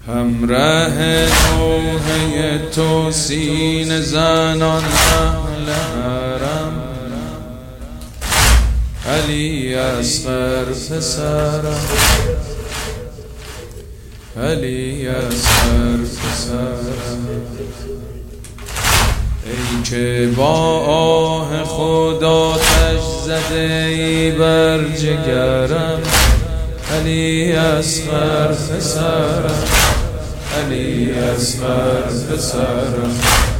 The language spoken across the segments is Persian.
همراه نوحه تو سینه زنان اهل حرم، علی اصغر پسرم، علی اصغر پسرم. ای که با آه خدا آتش زده ای بر جگرم، علی اصغر پسرم، علی اصغر پسرم.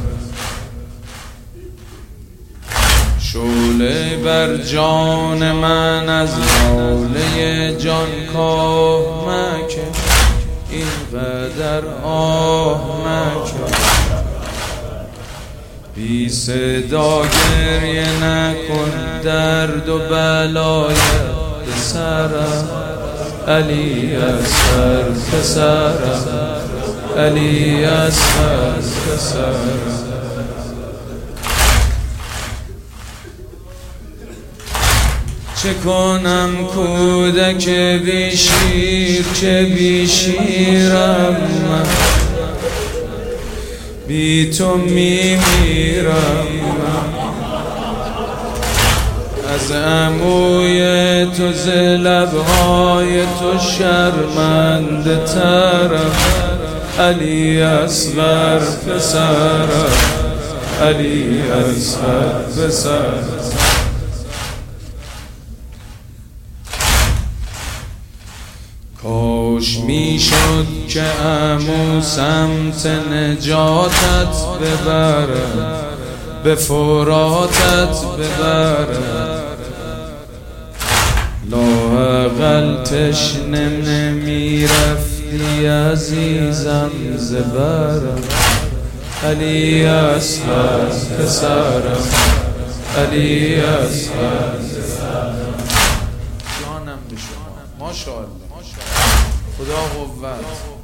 شعله بر جان من از ناله جان کاه مکن، اینقدر آه مکن. بی صدا گریه نکن، درد و بلای سرم، علی اصغر پسرم، علی اصغر پسرم. چه کنم کودک بی شیر، چه بی شیرم من، بی تو میمیرم من. از عموی تو ز لبهای تو شرمنده ترم، علی اصغر پسرم، علی اصغر پسرم. کاش میشد که عمو سمت نجاتت ببرم، به فراتت ببرم. لااقل تشنه نمیرفتی عزیزم ز برم، علی اصغر پسرم، علی اصغر پسرم. جانم به شما، ماشاءالله، خدا قوت.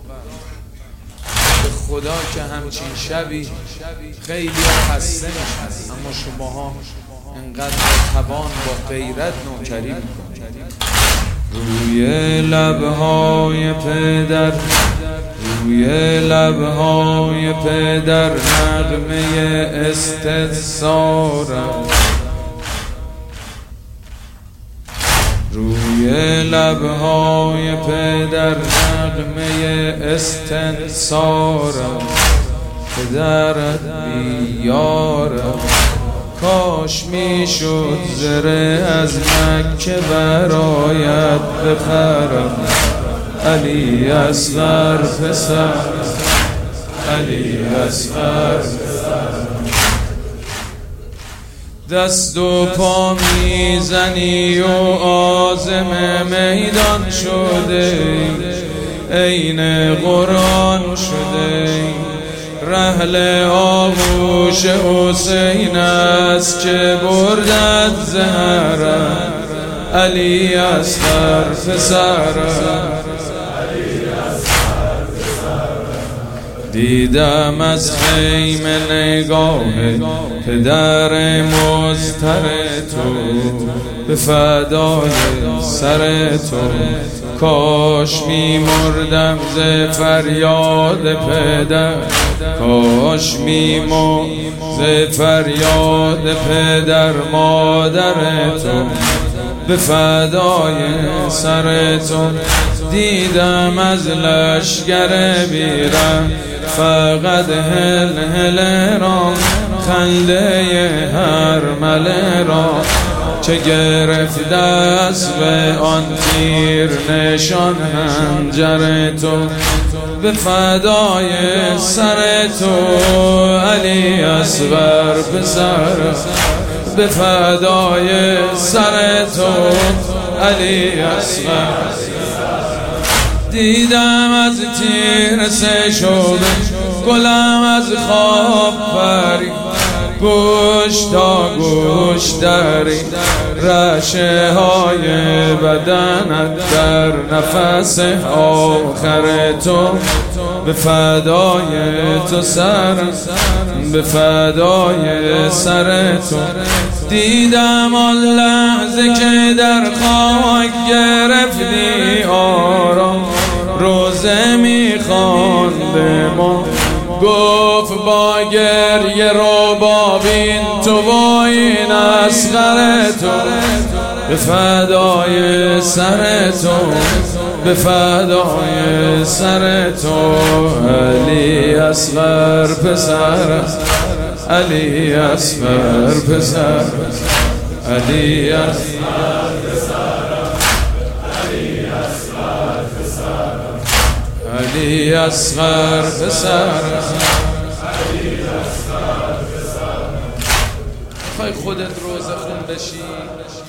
به خدا که همچین شبی خیلی خسته میشن، اما شماها انقدر توان با غیرت نوکری میکنید. روی لبهای پدر، روی لبهای پدر نغمه استحضارم، روی لبهای پدر نغمه استنصارم. پدرت بیارم، کاش میشد زره از مکه برایت بخرم، علی اصغر پسرم، علی اصغر پسرم. دست و پا میزنی و عازم میدان شده، عین قرآن شده. رحل آغوش حسین است که بردت زهرم، علی اصغر پسرم، دیدم از خیمه نگاه پدر مضطر تو، به فدای سر تو. کاش میمردم ز فریاد پدر، کاش میمردم ز فریاد پدر مادر تو، به فدای سر تو. دیدم از لشگر بیرم فقط هل هل را، خنده هر مله را چه گرفت دست به آن تیر نشان حنجر تو، به فدای سر تو، علی اصغر پسرم، به فدای سر تو، علی اصغر. دیدم از تیر سه شعبه گلم از خواب پری، گوش تا گوش داری رشه های بدنت در نفس آخر تو، به فدای تو سرم، به فدای سر تو. دیدم آن لحظه که در خاک گرفتی آرام، روزه میخوام گفت با گریه رو بابین تو و این اصغر تو، به فدای سر تو، به فدای سر تو. علی اصغر پسر، علی اصغر پسر، علی اصغر پسر، علی اصغر پسر. خواهی خودت روزه خون بشی